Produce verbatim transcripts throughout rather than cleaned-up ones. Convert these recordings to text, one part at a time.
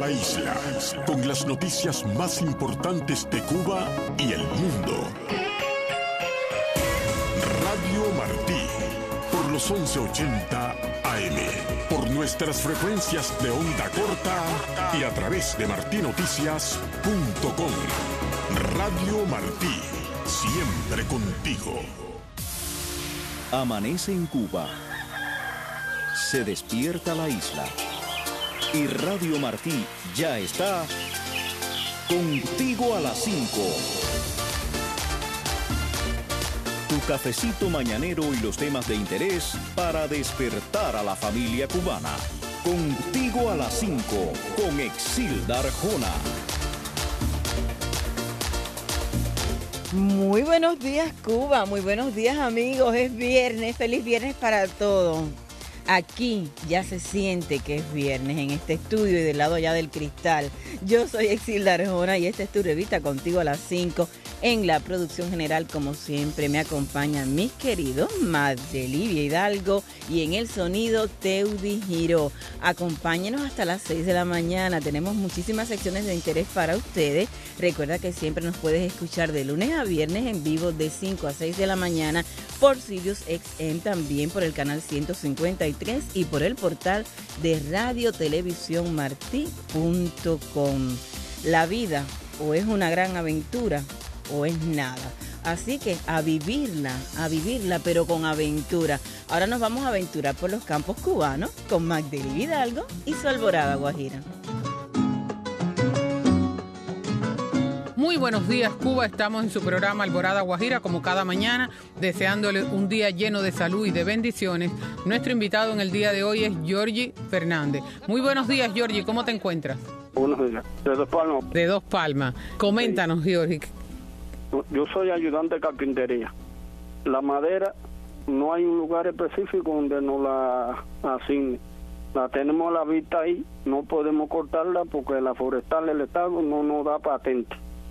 la isla con las noticias más importantes de Cuba y el mundo. Radio Martí, por los once ochenta A M, por nuestras frecuencias de onda corta y a través de martí noticias punto com. Radio Martí, siempre contigo. Amanece en Cuba. Se despierta la isla. Y Radio Martí ya está contigo a las cinco. Tu cafecito mañanero y los temas de interés para despertar a la familia cubana. Contigo a las cinco con Exilda Arjona. Muy buenos días, Cuba. Muy buenos días, amigos. Es viernes. Feliz viernes para todos. Aquí ya se siente que es viernes en este estudio y del lado allá del cristal. Yo soy Exilda Arjona y esta es tu revista Contigo a las cinco. En la producción general, como siempre, me acompañan mis queridos Madelivia Hidalgo y en el sonido Teudi Giró. Acompáñenos hasta las seis de la mañana. Tenemos muchísimas secciones de interés para ustedes. Recuerda que siempre nos puedes escuchar de lunes a viernes en vivo de cinco a seis de la mañana por Sirius X M, también por el canal ciento cincuenta y tres y por el portal de radio televisión martí punto com. La vida o es una gran aventura o es nada. Así que a vivirla, a vivirla, pero con aventura. Ahora nos vamos a aventurar por los campos cubanos con Magdalena Hidalgo y su Alborada Guajira. Muy buenos días, Cuba. Estamos en su programa Alborada Guajira, como cada mañana, deseándole un día lleno de salud y de bendiciones. Nuestro invitado en el día de hoy es Giorgi Fernández. Muy buenos días, Giorgi. ¿Cómo te encuentras? Buenos días. De Dos Palmas. De Dos Palmas. Coméntanos, sí. Giorgi. Yo soy ayudante de carpintería. La madera, no hay un lugar específico donde nos la asigne. La tenemos a la vista ahí, no podemos cortarla porque la forestal del Estado no nos da patente.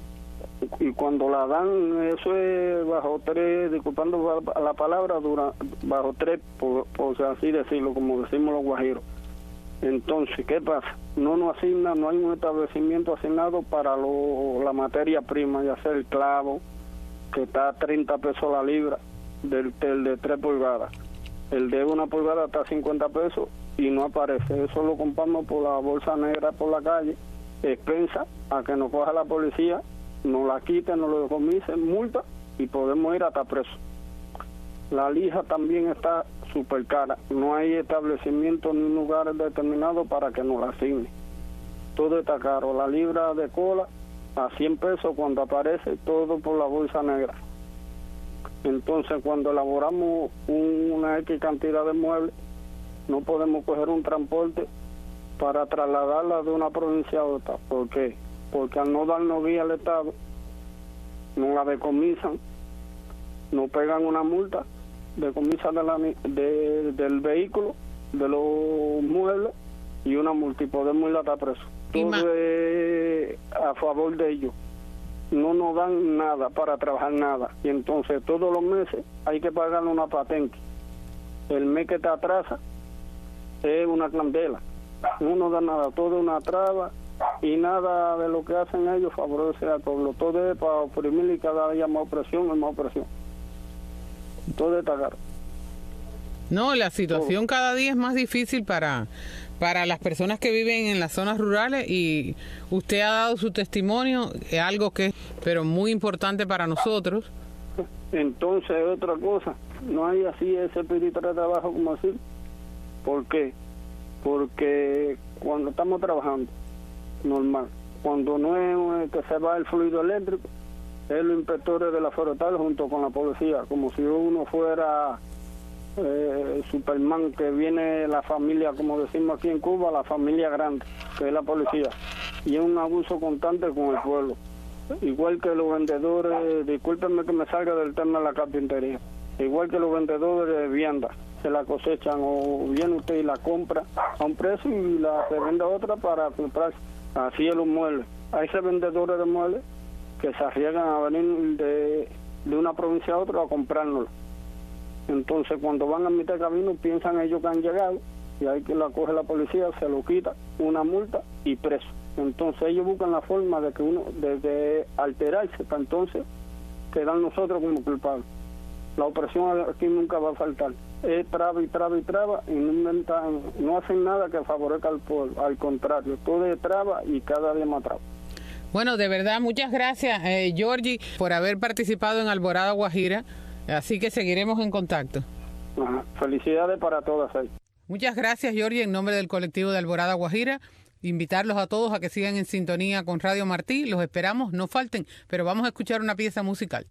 Y cuando la dan, eso es bajo tres, disculpando la palabra, dura, bajo tres, por, por así decirlo, como decimos los guajiros. Entonces, ¿qué pasa? No nos asigna, no hay un establecimiento asignado para lo, la materia prima, ya sea el clavo, que está a treinta pesos la libra, del, del de tres pulgadas. El de una pulgada está a cincuenta pesos y no aparece. Eso lo compramos por la bolsa negra por la calle, expensa a que nos coja la policía, nos la quiten, nos lo decomisen, multa y podemos ir hasta preso. La lija también está súper cara, no hay establecimiento ni un lugar determinado para que nos la asigne. Todo está caro, la libra de cola a cien pesos cuando aparece, todo por la bolsa negra. Entonces cuando elaboramos un, una X cantidad de muebles, no podemos coger un transporte para trasladarla de una provincia a otra. ¿Por qué? Porque al no darnos guía al Estado, nos la decomisan, nos pegan una multa, decomisan de la, de, del vehículo, de los muebles y una multa y podemos ir hasta preso. Todo es a favor de ellos. No nos dan nada para trabajar nada y entonces todos los meses hay que pagarle una patente. El mes que te atrasa es una candela. No nos da nada, todo es una traba. Y nada de lo que hacen ellos favorece al pueblo. Todo es para oprimir y cada día más opresión y más opresión. Todo está caro. No, la situación todo. Cada día es más difícil para, para las personas que viven en las zonas rurales y usted ha dado su testimonio, es algo que es pero muy importante para nosotros. Entonces, otra cosa, no hay así ese espíritu de trabajo como así. ¿Por qué? Porque cuando estamos trabajando, normal. Cuando no es que se va el fluido eléctrico, es los inspectores de la forestal junto con la policía, como si uno fuera eh, Superman, que viene la familia, como decimos aquí en Cuba, la familia grande, que es la policía. Y es un abuso constante con el pueblo. Igual que los vendedores, discúlpenme que me salga del tema de la carpintería, igual que los vendedores de viandas, se la cosechan o viene usted y la compra a un precio y la se vende a otra para comprar. Así es los muebles. Hay esos vendedores de muebles que se arriesgan a venir de, de una provincia a otra a comprárnoslo. Entonces cuando van a mitad de camino piensan ellos que han llegado y ahí que la coge la policía, se lo quita, una multa y preso. Entonces ellos buscan la forma de que uno, de, de alterarse, para entonces quedan nosotros como culpables. La opresión aquí nunca va a faltar. Es traba y traba y traba y no, inventan, no hacen nada que favorezca al pueblo. Al contrario, todo es traba y cada día más traba. Bueno, de verdad, muchas gracias, eh, Georgie, por haber participado en Alborada Guajira. Así que seguiremos en contacto. Ajá. Felicidades para todas ahí. Muchas gracias, Georgie, en nombre del colectivo de Alborada Guajira. Invitarlos a todos a que sigan en sintonía con Radio Martí. Los esperamos, no falten, pero vamos a escuchar una pieza musical.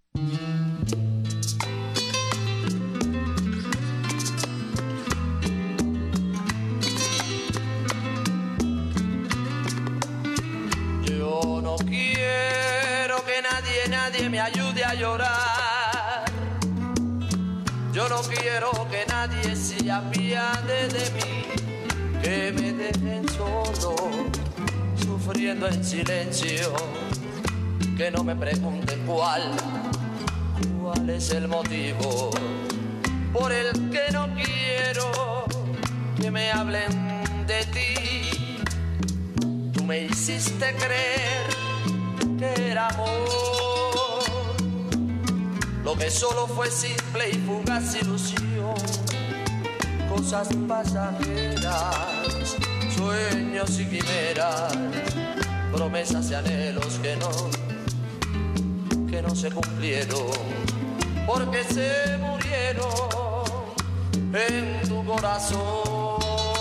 Yo no quiero que nadie, nadie me ayude a llorar. Yo no quiero que nadie se apiade de mí, que me dejen solo, sufriendo en silencio, que no me pregunten cuál, cuál es el motivo por el que no quiero que me hablen de ti. Tú me hiciste creer que era amor, lo que solo fue simple y fugaz ilusión, cosas pasajeras, sueños y quimeras, promesas y anhelos que no, que no se cumplieron, porque se murieron en tu corazón.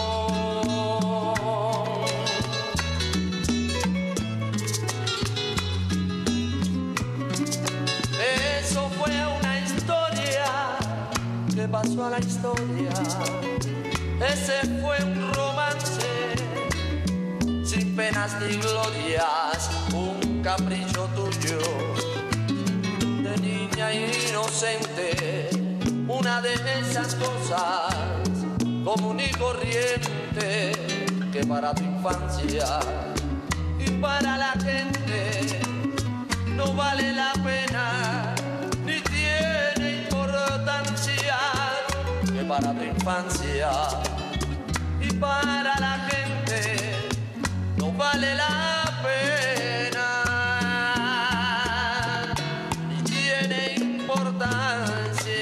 Eso fue una historia que pasó a la historia. Ese fue un romance sin penas ni glorias, un capricho tuyo de niña inocente, una de esas cosas común y corriente que para tu infancia y para la gente no vale la pena ni tiene importancia, que para tu infancia y para la gente no vale la pena ni tiene importancia.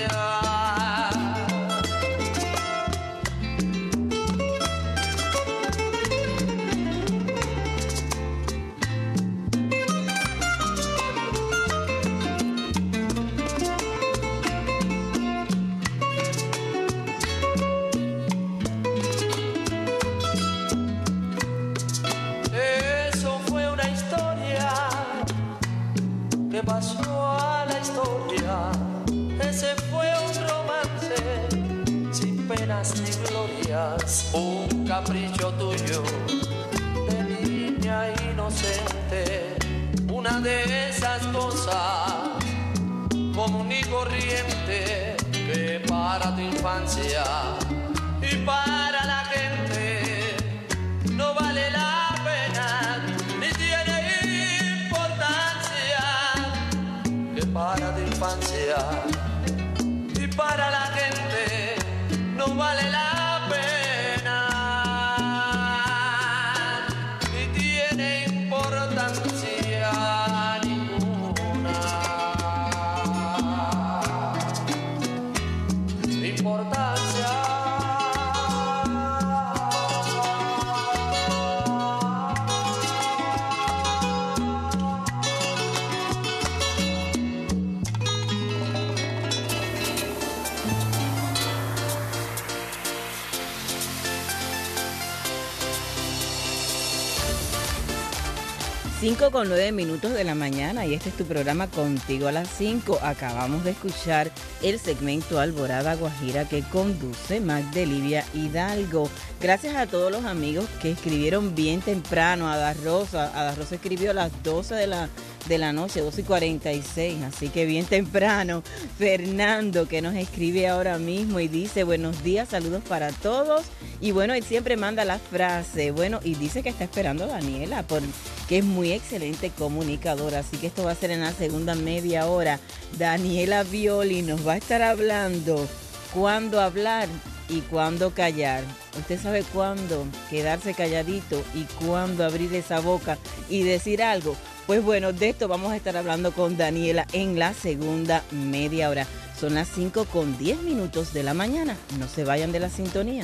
Pasó a la historia, ese fue un romance sin penas ni glorias, un capricho tuyo de niña inocente, una de esas cosas común y corriente que para tu infancia y para la gente no vale la pena ni tiene importancia, que para tu infancia y para la gente no vale la pena ni tiene importancia ninguna. Importancia. cinco con nueve minutos de la mañana y este es tu programa Contigo a las cinco. Acabamos de escuchar el segmento Alborada Guajira que conduce Magdelivia Hidalgo. Gracias a todos los amigos que escribieron bien temprano. Ada Rosa, Ada Rosa escribió a las doce de la, de la noche, doce y cuarenta y seis, así que bien temprano. Fernando, que nos escribe ahora mismo y dice buenos días, saludos para todos. Y bueno, él siempre manda la frase, bueno, y dice que está esperando a Daniela, porque es muy excelente comunicadora, así que esto va a ser en la segunda media hora. Daniela Violi nos va a estar hablando cuándo hablar y cuándo callar. Usted sabe cuándo quedarse calladito y cuándo abrir esa boca y decir algo. Pues bueno, de esto vamos a estar hablando con Daniela en la segunda media hora. Son las cinco con diez minutos de la mañana. No se vayan de la sintonía.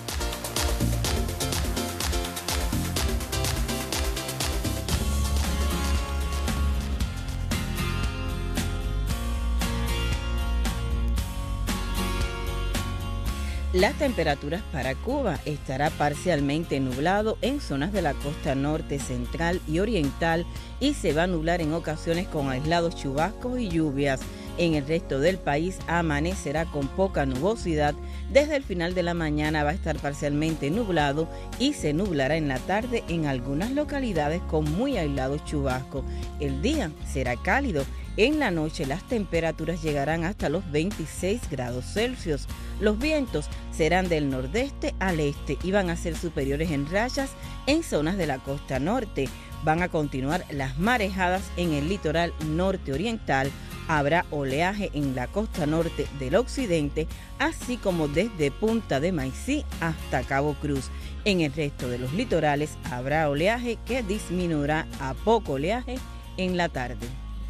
Las temperaturas para Cuba estará parcialmente nublado en zonas de la costa norte, central y oriental y se va a nublar en ocasiones con aislados chubascos y lluvias. En el resto del país amanecerá con poca nubosidad. Desde el final de la mañana va a estar parcialmente nublado y se nublará en la tarde en algunas localidades con muy aislados chubascos. El día será cálido. En la noche las temperaturas llegarán hasta los veintiséis grados Celsius. Los vientos serán del nordeste al este y van a ser superiores en rachas en zonas de la costa norte. Van a continuar las marejadas en el litoral norte oriental. Habrá oleaje en la costa norte del occidente, así como desde Punta de Maicí hasta Cabo Cruz. En el resto de los litorales habrá oleaje que disminuirá a poco oleaje en la tarde.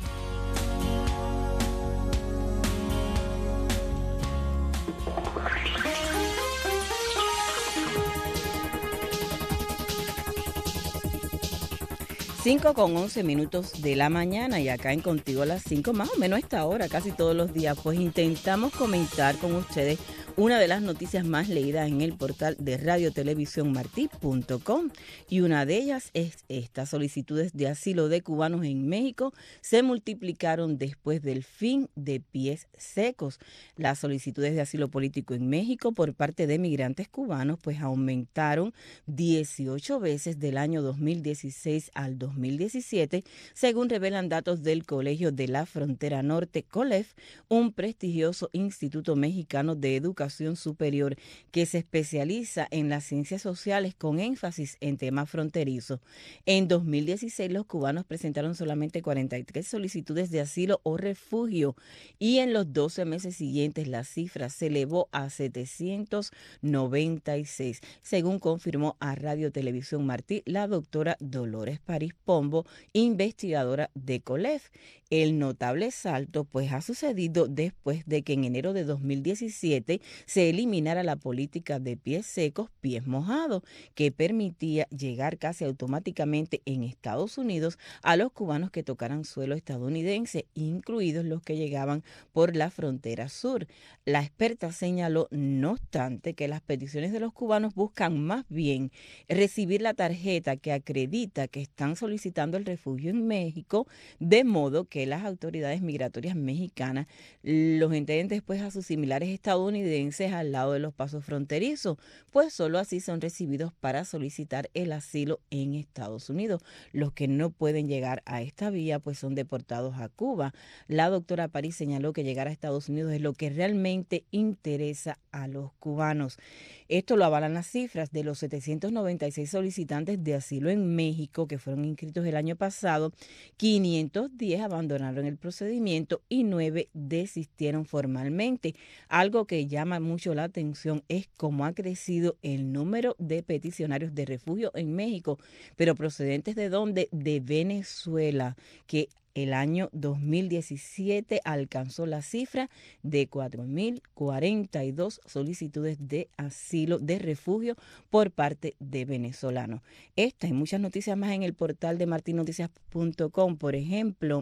cinco con once minutos de la mañana y acá en Contigo a las cinco, más o menos a esta hora, casi todos los días, pues intentamos comentar con ustedes una de las noticias más leídas en el portal de radio televisión martí punto com y una de ellas es estas: solicitudes de asilo de cubanos en México se multiplicaron después del fin de Pies Secos. Las solicitudes de asilo político en México por parte de migrantes cubanos pues aumentaron dieciocho veces del año dos mil dieciséis al dos mil diecisiete, según revelan datos del Colegio de la Frontera Norte, COLEF, un prestigioso instituto mexicano de educación superior que se especializa en las ciencias sociales con énfasis en temas fronterizos. En dos mil dieciséis los cubanos presentaron solamente cuarenta y tres solicitudes de asilo o refugio y en los doce meses siguientes la cifra se elevó a setecientos noventa y seis, según confirmó a Radio Televisión Martí la doctora Dolores París Pombo, investigadora de COLEF. El notable salto pues ha sucedido después de que en enero de dos mil diecisiete se eliminara la política de pies secos, pies mojados, que permitía llegar casi automáticamente en Estados Unidos a los cubanos que tocaran suelo estadounidense, incluidos los que llegaban por la frontera sur. La experta señaló, no obstante, que las peticiones de los cubanos buscan más bien recibir la tarjeta que acredita que están solicitando el refugio en México, de modo que las autoridades migratorias mexicanas los entienden después a sus similares estadounidenses al lado de los pasos fronterizos, pues solo así son recibidos para solicitar el asilo en Estados Unidos. Los que no pueden llegar a esta vía pues son deportados a Cuba. La doctora París señaló que llegar a Estados Unidos es lo que realmente interesa a los cubanos. Esto lo avalan las cifras de los setecientos noventa y seis solicitantes de asilo en México que fueron inscritos el año pasado. quinientos diez abandonaron el procedimiento y nueve desistieron formalmente. Algo que llama mucho la atención es cómo ha crecido el número de peticionarios de refugio en México, pero procedentes de dónde? De Venezuela, que el año dos mil diecisiete alcanzó la cifra de cuatro mil cuarenta y dos solicitudes de asilo, de refugio por parte de venezolanos. Esta y muchas noticias más en el portal de martin noticias punto com. Por ejemplo,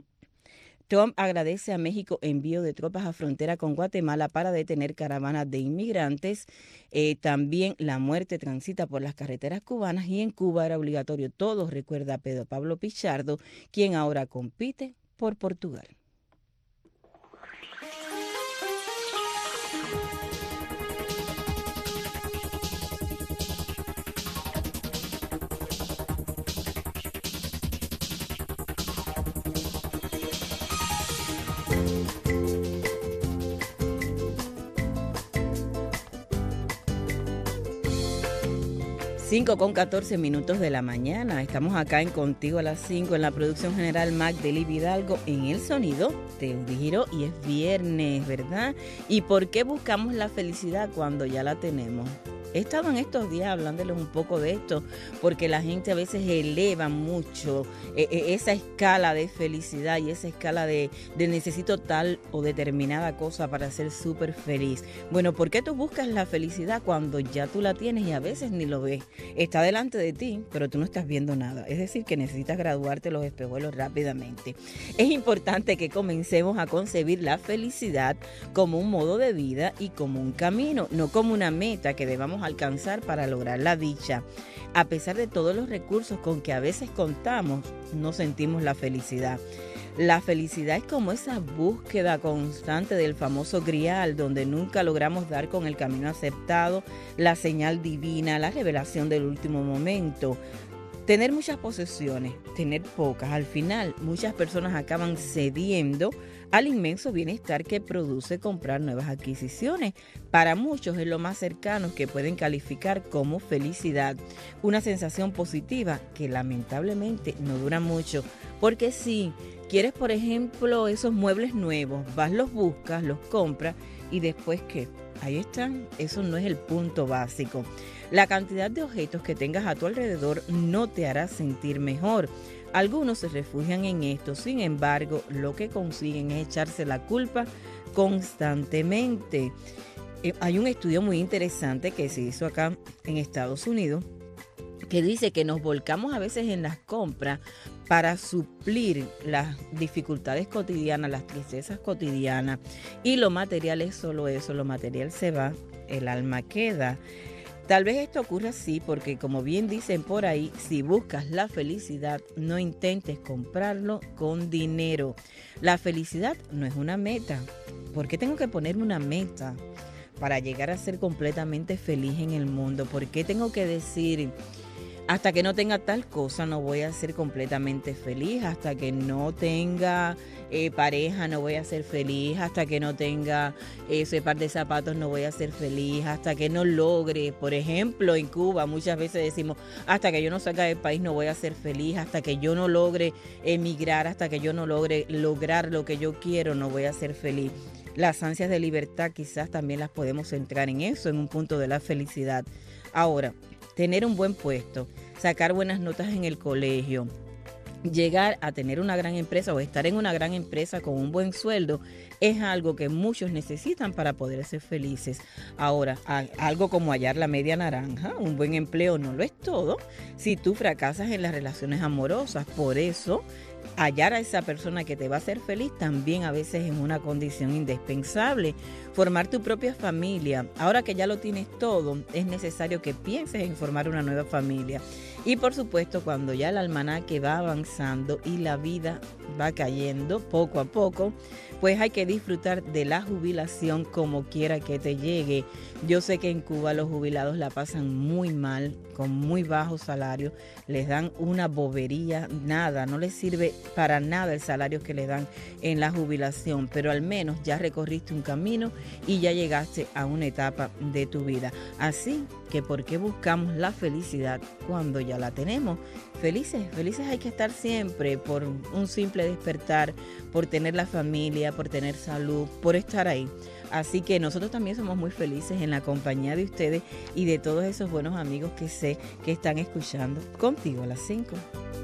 Trump agradece a México envío de tropas a frontera con Guatemala para detener caravanas de inmigrantes. Eh, también la muerte transita por las carreteras cubanas y en Cuba era obligatorio todo, recuerda Pedro Pablo Pichardo, quien ahora compite por Portugal. cinco con catorce minutos de la mañana. Estamos acá en Contigo a las cinco en la producción general Magdeli Vidalgo. En el sonido te giro y es viernes, ¿verdad? ¿Y por qué buscamos la felicidad cuando ya la tenemos? He estado en estos días hablándoles un poco de esto porque la gente a veces eleva mucho eh, eh, esa escala de felicidad y esa escala de, de necesito tal o determinada cosa para ser súper feliz. Bueno, ¿por qué tú buscas la felicidad cuando ya tú la tienes y a veces ni lo ves? Está delante de ti, pero tú no estás viendo nada. Es decir, que necesitas graduarte los espejuelos rápidamente. Es importante que comencemos a concebir la felicidad como un modo de vida y como un camino, no como una meta que debamos alcanzar para lograr la dicha. A pesar de todos los recursos con que a veces contamos, no sentimos la felicidad. La felicidad es como esa búsqueda constante del famoso grial, donde nunca logramos dar con el camino acertado, la señal divina, la revelación del último momento. Tener muchas posesiones, tener pocas, al final muchas personas acaban cediendo al inmenso bienestar que produce comprar nuevas adquisiciones. Para muchos es lo más cercano que pueden calificar como felicidad, una sensación positiva que lamentablemente no dura mucho, porque si quieres, por ejemplo, esos muebles nuevos, vas, los buscas, los compras y después ¿qué? Ahí están, eso no es el punto básico. La cantidad de objetos que tengas a tu alrededor no te hará sentir mejor. Algunos se refugian en esto, sin embargo, lo que consiguen es echarse la culpa constantemente. Eh, hay un estudio muy interesante que se hizo acá en Estados Unidos que dice que nos volcamos a veces en las compras para suplir las dificultades cotidianas, las tristezas cotidianas, y lo material es solo eso, lo material se va, el alma queda. Tal vez esto ocurra así porque, como bien dicen por ahí, si buscas la felicidad, no intentes comprarlo con dinero. La felicidad no es una meta. ¿Por qué tengo que ponerme una meta para llegar a ser completamente feliz en el mundo? ¿Por qué tengo que decir, hasta que no tenga tal cosa no voy a ser completamente feliz, hasta que no tenga eh, pareja no voy a ser feliz, hasta que no tenga ese par de zapatos no voy a ser feliz, hasta que no logre, por ejemplo, en Cuba muchas veces decimos, hasta que yo no salga del país no voy a ser feliz, hasta que yo no logre emigrar, hasta que yo no logre lograr lo que yo quiero no voy a ser feliz. Las ansias de libertad quizás también las podemos centrar en eso, en un punto de la felicidad. Ahora, tener un buen puesto, sacar buenas notas en el colegio, llegar a tener una gran empresa o estar en una gran empresa con un buen sueldo es algo que muchos necesitan para poder ser felices. Ahora, algo como hallar la media naranja, un buen empleo no lo es todo si tú fracasas en las relaciones amorosas. Por eso, hallar a esa persona que te va a hacer feliz también a veces es una condición indispensable. Formar tu propia familia. Ahora que ya lo tienes todo, es necesario que pienses en formar una nueva familia. Y por supuesto, cuando ya el almanaque va avanzando y la vida va cayendo poco a poco, pues hay que disfrutar de la jubilación como quiera que te llegue. Yo sé que en Cuba los jubilados la pasan muy mal, con muy bajos salarios, les dan una bobería, nada, no les sirve para nada el salario que les dan en la jubilación, pero al menos ya recorriste un camino y ya llegaste a una etapa de tu vida. Así que, ¿por qué buscamos la felicidad cuando ya la tenemos? Felices, felices hay que estar siempre por un simple despertar, por tener la familia, por tener salud, por estar ahí. Así que nosotros también somos muy felices en la compañía de ustedes y de todos esos buenos amigos que sé que están escuchando Contigo a las cinco.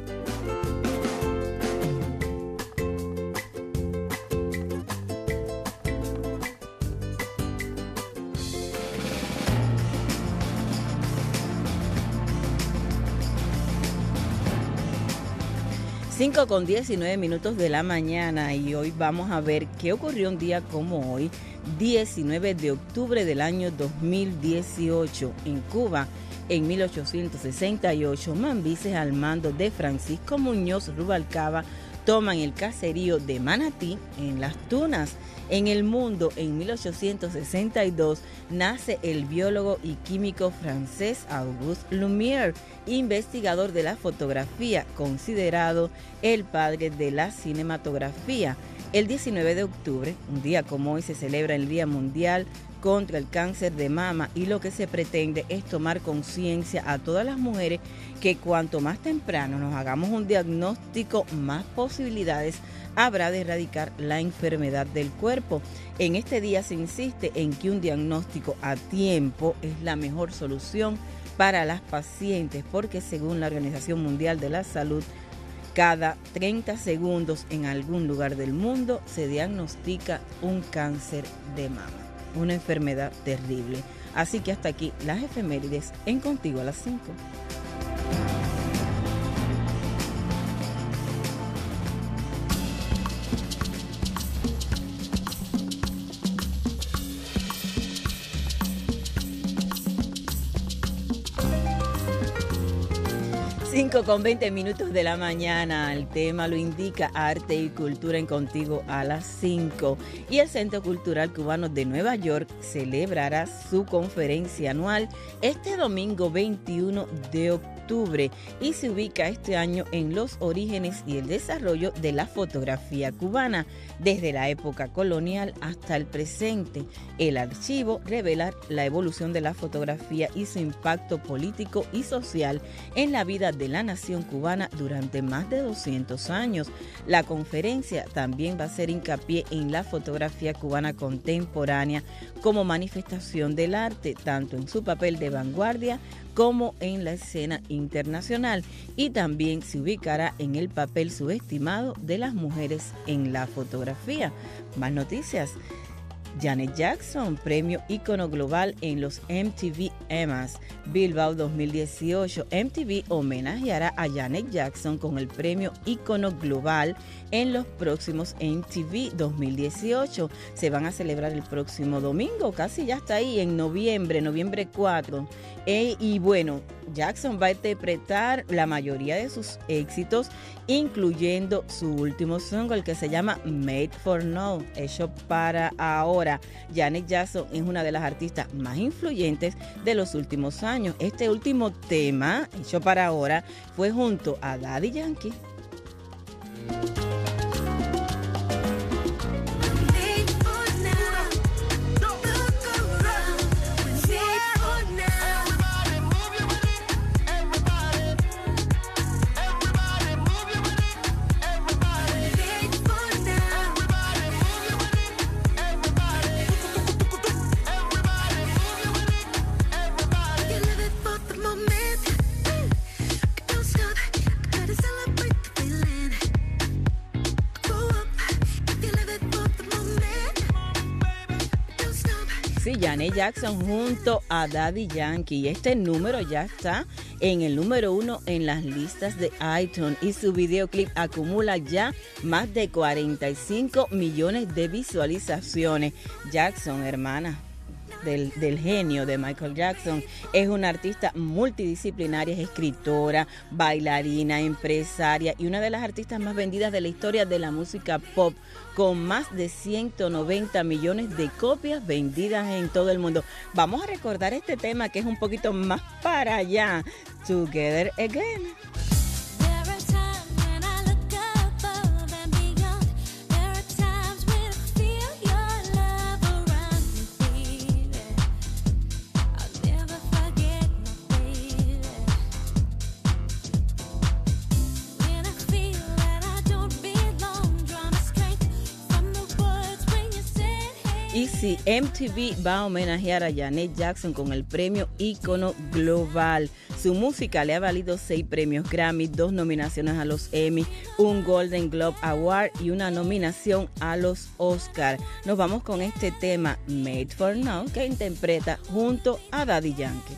cinco con diecinueve minutos de la mañana y hoy vamos a ver qué ocurrió un día como hoy, diecinueve de octubre del año dos mil dieciocho. En Cuba, en mil ochocientos sesenta y ocho, mambises al mando de Francisco Muñoz Rubalcaba toman el caserío de Manatí en Las Tunas. En el mundo, en mil ochocientos sesenta y dos, nace el biólogo y químico francés Auguste Lumière, investigador de la fotografía, considerado el padre de la cinematografía. El diecinueve de octubre, un día como hoy, se celebra el Día Mundial contra el cáncer de mama, y lo que se pretende es tomar conciencia a todas las mujeres que cuanto más temprano nos hagamos un diagnóstico, más posibilidades habrá de erradicar la enfermedad del cuerpo. En este día se insiste en que un diagnóstico a tiempo es la mejor solución para las pacientes, porque según la Organización Mundial de la Salud, cada treinta segundos en algún lugar del mundo se diagnostica un cáncer de mama, una enfermedad terrible. Así que hasta aquí las efemérides en Contigo a las cinco. cinco con veinte minutos de la mañana, el tema lo indica Arte y Cultura en Contigo a las cinco. Y el Centro Cultural Cubano de Nueva York celebrará su conferencia anual este domingo veintiuno de octubre y se ubica este año en los orígenes y el desarrollo de la fotografía cubana, desde la época colonial hasta el presente. El archivo revela la evolución de la fotografía y su impacto político y social en la vida de la nación cubana durante más de doscientos años. La conferencia también va a hacer hincapié en la fotografía cubana contemporánea como manifestación del arte, tanto en su papel de vanguardia como en la escena internacional, y también se ubicará en el papel subestimado de las mujeres en la fotografía. Más noticias. Janet Jackson, premio ícono global en los M T V Emas Bilbao dos mil dieciocho. M T V homenajeará a Janet Jackson con el premio ícono global en los próximos M T V dos mil dieciocho. Se van a celebrar el próximo domingo, casi ya está ahí, en noviembre, noviembre cuatro. E, y bueno, Jackson va a interpretar la mayoría de sus éxitos, incluyendo su último single que se llama Made for Now, hecho para ahora. Janet Jackson es una de las artistas más influyentes de los últimos años. Este último tema, hecho para ahora, fue junto a Daddy Yankee. Sí, Janet Jackson junto a Daddy Yankee. Este número ya está en el número uno en las listas de iTunes y su videoclip acumula ya más de cuarenta y cinco millones de visualizaciones. Jackson, hermana Del, del genio de Michael Jackson, es una artista multidisciplinaria, es escritora, bailarina, empresaria y una de las artistas más vendidas de la historia de la música pop, con más de ciento noventa millones de copias vendidas en todo el mundo. Vamos a recordar este tema que es un poquito más para allá, Together Again. Y sí, M T V va a homenajear a Janet Jackson con el premio ícono global. Su música le ha valido seis premios Grammy, dos nominaciones a los Emmy, un Golden Globe Award y una nominación a los Oscar. Nos vamos con este tema, Made for Now, que interpreta junto a Daddy Yankee.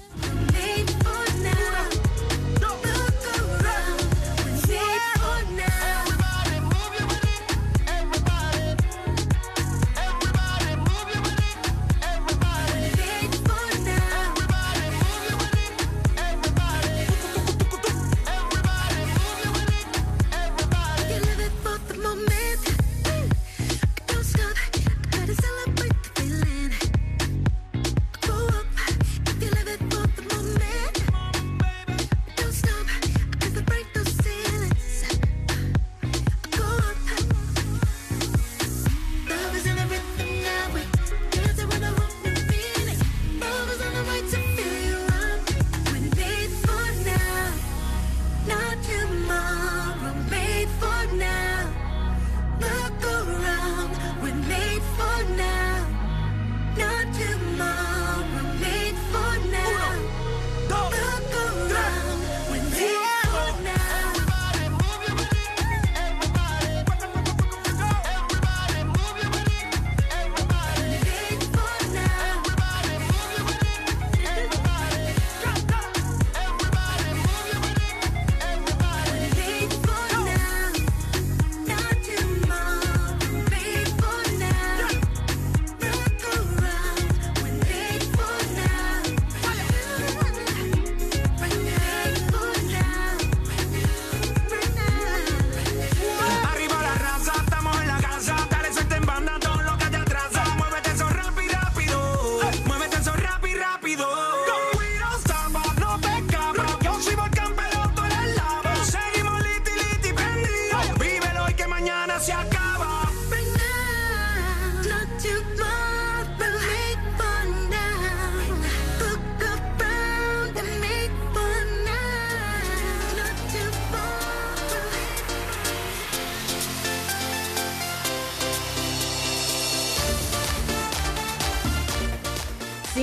Celebrate the feeling. Go up if you live it for the moment.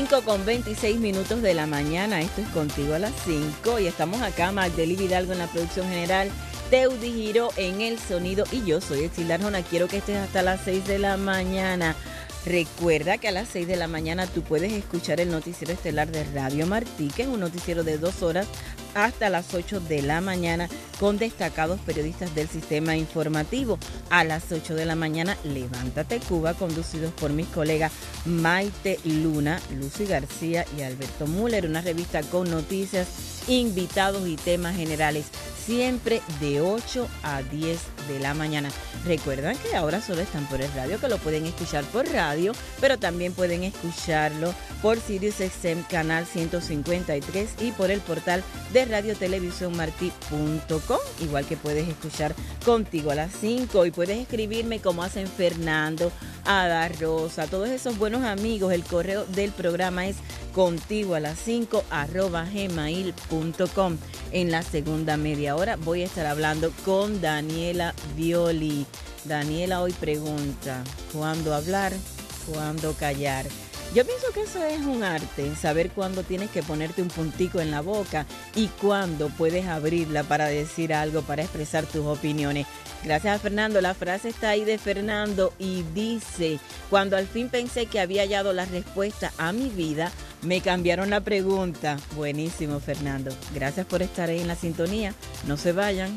cinco con veintiséis minutos de la mañana. Esto es Contigo a las cinco y estamos acá, Magdeli Vidalgo en la producción general, Teudi Giro en el sonido y yo soy Exilda Arjona. Quiero que estés hasta las seis de la mañana. Recuerda que a las seis de la mañana tú puedes escuchar el noticiero estelar de Radio Martí, que es un noticiero de dos horas hasta las ocho de la mañana con destacados periodistas del sistema informativo. A las ocho de la mañana, Levántate Cuba, conducidos por mis colegas Maite Luna, Lucy García y Alberto Müller, una revista con noticias, invitados y temas generales, siempre de ocho a diez de la mañana. Recuerdan que ahora solo están por el radio, que lo pueden escuchar por radio, pero también pueden escucharlo por Sirius X M canal ciento cincuenta y tres y por el portal de radio televisión martí punto com, igual que puedes escuchar Contigo a las cinco y puedes escribirme como hacen Fernando, Ada Rosa, todos esos buenos amigos. El correo del programa es contigo a las cinco arroba gmail punto com. En la segunda media hora voy a estar hablando con Daniela Violi. Daniela hoy pregunta, ¿cuándo hablar? ¿Cuándo callar? Yo pienso que eso es un arte, saber cuándo tienes que ponerte un puntico en la boca y cuándo puedes abrirla para decir algo, para expresar tus opiniones. Gracias a Fernando, la frase está ahí de Fernando y dice, cuando al fin pensé que había hallado la respuesta a mi vida, me cambiaron la pregunta. Buenísimo, Fernando. Gracias por estar ahí en la sintonía. No se vayan.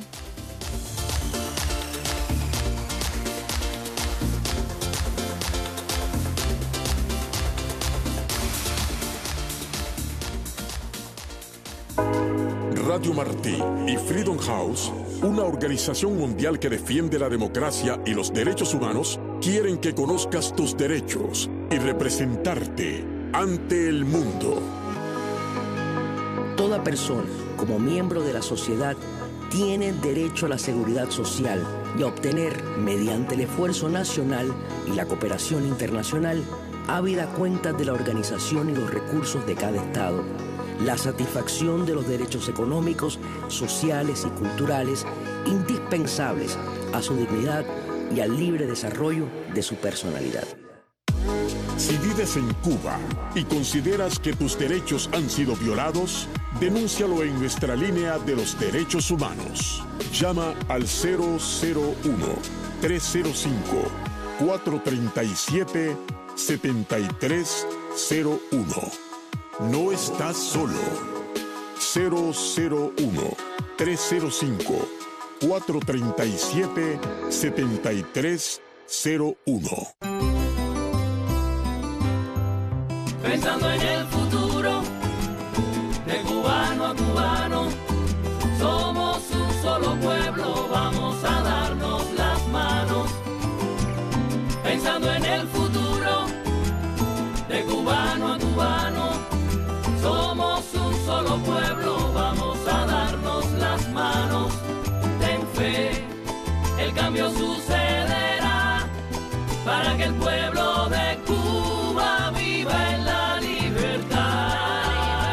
Radio Martí y Freedom House, una organización mundial que defiende la democracia y los derechos humanos, quieren que conozcas tus derechos y representarte ante el mundo. Toda persona, como miembro de la sociedad, tiene derecho a la seguridad social y a obtener, mediante el esfuerzo nacional y la cooperación internacional, habida cuenta de la organización y los recursos de cada Estado, la satisfacción de los derechos económicos, sociales y culturales indispensables a su dignidad y al libre desarrollo de su personalidad. Si vives en Cuba y consideras que tus derechos han sido violados, denúncialo en nuestra línea de los derechos humanos. Llama al cero cero uno, tres cero cinco, cuatro tres siete, siete tres cero uno. No estás solo. cero cero uno, tres cero cinco, cuatro tres siete, siete tres cero uno. Pensando en el futuro, de cubano a cubano, somos un solo pueblo, vamos a darnos las manos. Pensando en el futuro, de cubano a cubano, somos un solo pueblo, vamos a darnos las manos. Ten fe, el cambio sucederá, para que el pueblo de Cuba viva en la libertad.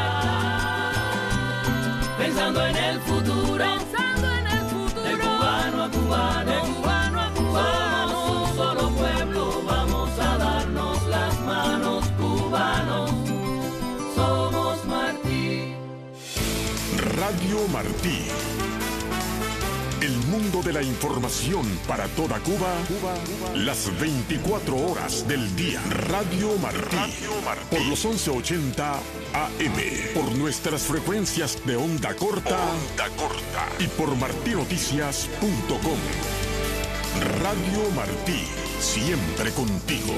Pensando en el futuro, pensando en el futuro, de cubano a cubano, de cubano a cubano, somos un solo pueblo, vamos a darnos las manos, cubanos. Somos Martí. Radio Martí. El mundo de la información para toda Cuba, Cuba, Cuba. Las veinticuatro horas del día. Radio Martí. Radio Martí. Por los once ochenta A M. Por nuestras frecuencias de onda corta. Onda corta. Y por martí noticias punto com. Radio Martí. Siempre contigo.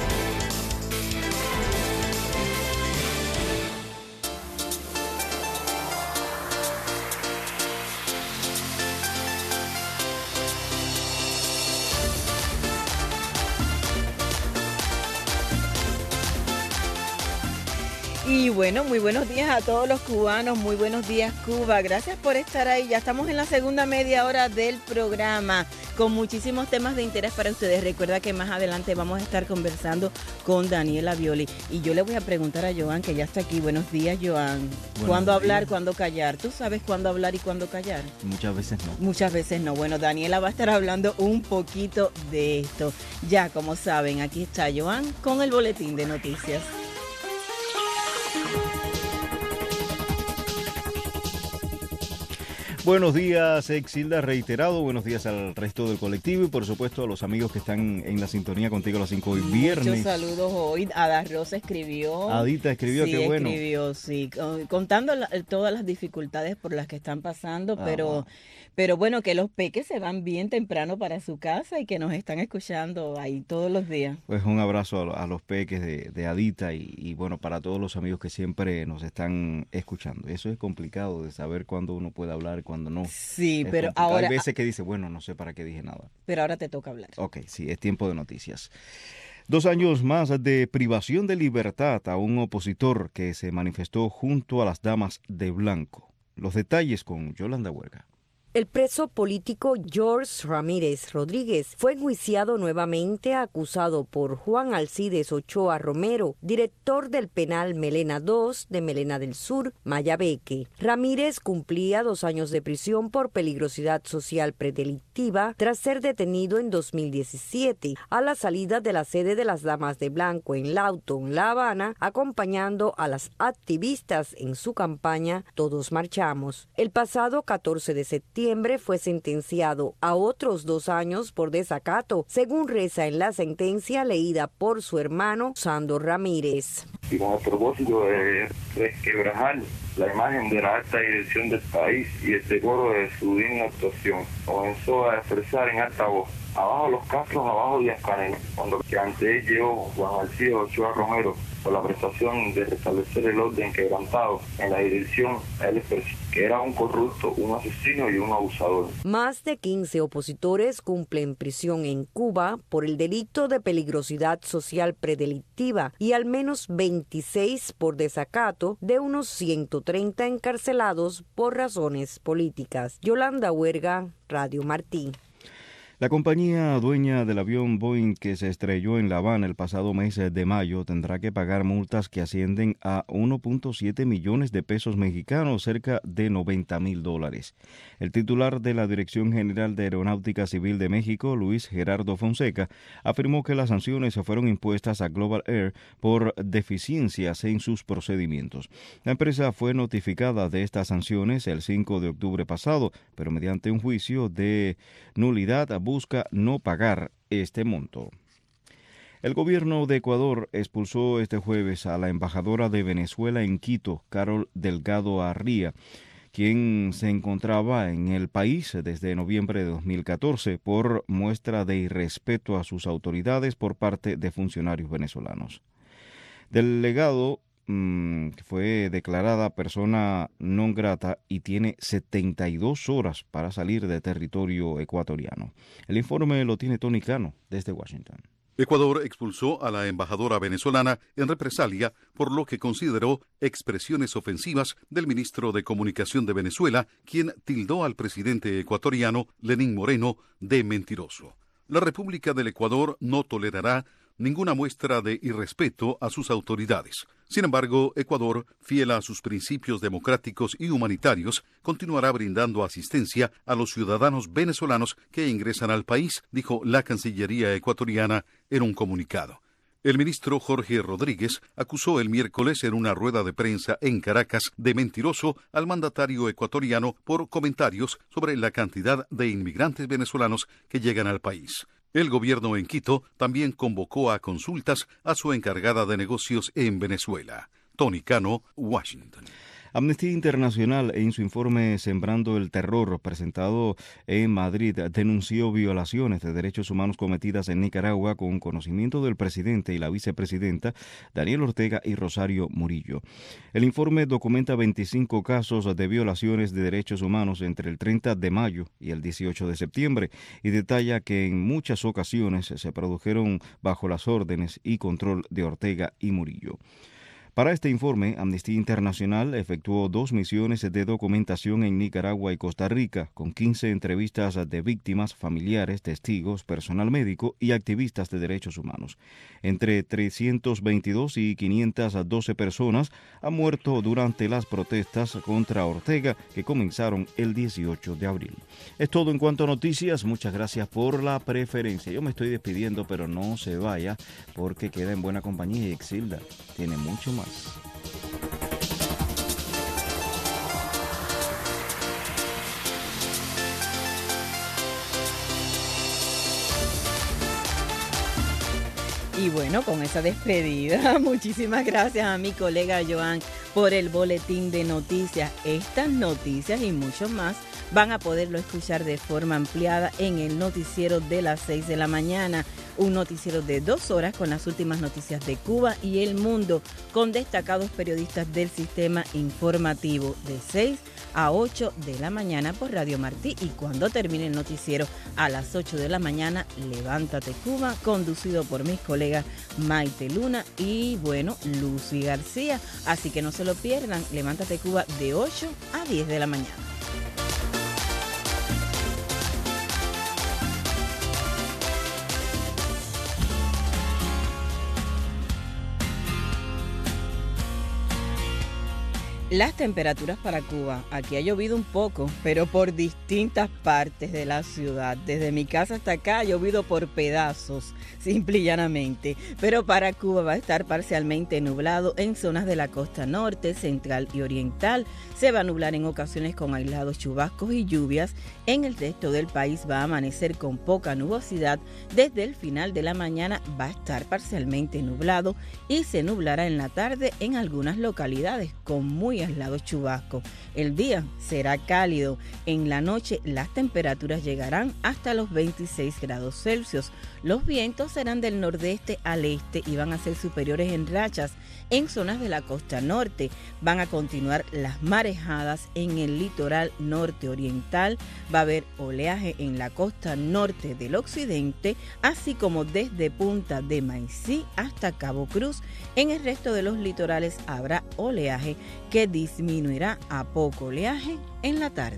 Y bueno, muy buenos días a todos los cubanos, muy buenos días Cuba, gracias por estar ahí, ya estamos en la segunda media hora del programa con muchísimos temas de interés para ustedes. Recuerda que más adelante vamos a estar conversando con Daniela Violi y yo le voy a preguntar a Joan, que ya está aquí. Buenos días, Joan. ¿Cuándo hablar, cuándo callar? ¿Tú sabes cuándo hablar y cuándo callar? Muchas veces no. Muchas veces no. Bueno, Daniela va a estar hablando un poquito de esto. Ya, como saben, aquí está Joan con el boletín de noticias. Buenos días, Exilda, reiterado. Buenos días al resto del colectivo y, por supuesto, a los amigos que están en la sintonía contigo a las cinco hoy viernes. Muchos saludos hoy. Ada Rosa escribió. Adita escribió, sí, qué bueno. escribió, sí. Contando la, todas las dificultades por las que están pasando, Ah, pero... wow. Pero bueno, que los peques se van bien temprano para su casa y que nos están escuchando ahí todos los días. Pues un abrazo a, a los peques de, de Adita y, y bueno, para todos los amigos que siempre nos están escuchando. Eso es complicado de saber cuándo uno puede hablar y cuándo no. Sí, Es pero complicado. ahora... Hay veces que dice, bueno, no sé para qué dije nada. Pero ahora te toca hablar. Ok, sí, es tiempo de noticias. Dos años más de privación de libertad a un opositor que se manifestó junto a las damas de blanco. Los detalles con Yolanda Huerga. El preso político George Ramírez Rodríguez fue enjuiciado nuevamente acusado por Juan Alcides Ochoa Romero, director del penal Melena dos de Melena del Sur, Mayabeque. Ramírez cumplía dos años de prisión por peligrosidad social predelictiva tras ser detenido en dos mil diecisiete a la salida de la sede de las Damas de Blanco en Lawton, La Habana, acompañando a las activistas en su campaña Todos Marchamos. El pasado catorce de septiembre fue sentenciado a otros dos años por desacato, según reza en la sentencia leída por su hermano Sandro Ramírez. Y con el propósito de resquebrajar la imagen de la alta dirección del país y el decoro de su digna actuación, comenzó a expresar en alta voz: abajo los Castros, abajo Díaz Canel, cuando que ante él llegó Juan Alcides Ochoa Romero por la prestación de restablecer el orden quebrantado en la dirección, él expresó que era un corrupto, un asesino y un abusador. Más de quince opositores cumplen prisión en Cuba por el delito de peligrosidad social predelictiva y al menos veintiséis por desacato, de unos ciento treinta encarcelados por razones políticas. Yolanda Huerga, Radio Martí. La compañía dueña del avión Boeing que se estrelló en La Habana el pasado mes de mayo tendrá que pagar multas que ascienden a uno punto siete millones de pesos mexicanos, cerca de noventa mil dólares. El titular de la Dirección General de Aeronáutica Civil de México, Luis Gerardo Fonseca, afirmó que las sanciones fueron impuestas a Global Air por deficiencias en sus procedimientos. La empresa fue notificada de estas sanciones el cinco de octubre pasado, pero mediante un juicio de nulidad busca no pagar este monto. El gobierno de Ecuador expulsó este jueves a la embajadora de Venezuela en Quito, Carol Delgado Arría, quien se encontraba en el país desde noviembre de dos mil catorce por muestra de irrespeto a sus autoridades por parte de funcionarios venezolanos. Delgado fue declarada persona non grata y tiene setenta y dos horas para salir de territorio ecuatoriano. El informe lo tiene Tony Cano desde Washington. Ecuador expulsó a la embajadora venezolana en represalia por lo que consideró expresiones ofensivas del ministro de Comunicación de Venezuela, quien tildó al presidente ecuatoriano Lenín Moreno de mentiroso. La República del Ecuador no tolerará ninguna muestra de irrespeto a sus autoridades. Sin embargo, Ecuador, fiel a sus principios democráticos y humanitarios, continuará brindando asistencia a los ciudadanos venezolanos que ingresan al país, dijo la Cancillería ecuatoriana en un comunicado. El ministro Jorge Rodríguez acusó el miércoles en una rueda de prensa en Caracas de mentiroso al mandatario ecuatoriano por comentarios sobre la cantidad de inmigrantes venezolanos que llegan al país. El gobierno en Quito también convocó a consultas a su encargada de negocios en Venezuela. Tony Cano, Washington. Amnistía Internacional, en su informe Sembrando el Terror, presentado en Madrid, denunció violaciones de derechos humanos cometidas en Nicaragua con conocimiento del presidente y la vicepresidenta Daniel Ortega y Rosario Murillo. El informe documenta veinticinco casos de violaciones de derechos humanos entre el treinta de mayo y el dieciocho de septiembre y detalla que en muchas ocasiones se produjeron bajo las órdenes y control de Ortega y Murillo. Para este informe, Amnistía Internacional efectuó dos misiones de documentación en Nicaragua y Costa Rica, con quince entrevistas de víctimas, familiares, testigos, personal médico y activistas de derechos humanos. Entre trescientos veintidós y quinientas doce personas han muerto durante las protestas contra Ortega que comenzaron el dieciocho de abril. Es todo en cuanto a noticias. Muchas gracias por la preferencia. Yo me estoy despidiendo, pero no se vaya porque queda en buena compañía y Exilda tiene mucho más. Y bueno, con esa despedida, muchísimas gracias a mi colega Joan por el boletín de noticias. Estas noticias y mucho más van a poderlo escuchar de forma ampliada en el noticiero de las seis de la mañana. Un noticiero de dos horas con las últimas noticias de Cuba y el mundo, con destacados periodistas del sistema informativo de seis a ocho de la mañana por Radio Martí. Y cuando termine el noticiero a las ocho de la mañana, Levántate Cuba, conducido por mis colegas Maite Luna y, bueno, Lucy García. Así que no se lo pierdan, Levántate Cuba de ocho a diez de la mañana. Las temperaturas para Cuba. Aquí ha llovido un poco, pero por distintas partes de la ciudad. Desde mi casa hasta acá ha llovido por pedazos, simple y llanamente. Pero para Cuba va a estar parcialmente nublado en zonas de la costa norte, central y oriental. Se va a nublar en ocasiones con aislados chubascos y lluvias. En el resto del país va a amanecer con poca nubosidad. Desde el final de la mañana va a estar parcialmente nublado y se nublará en la tarde en algunas localidades con muy aislados chubascos. El día será cálido. En la noche las temperaturas llegarán hasta los veintiséis grados Celsius. Los vientos serán del nordeste al este y van a ser superiores en rachas. En zonas de la costa norte van a continuar las marejadas en el litoral norte oriental. Va a haber oleaje en la costa norte del occidente, así como desde Punta de Maicí hasta Cabo Cruz. En el resto de los litorales habrá oleaje que disminuirá a poco oleaje en la tarde.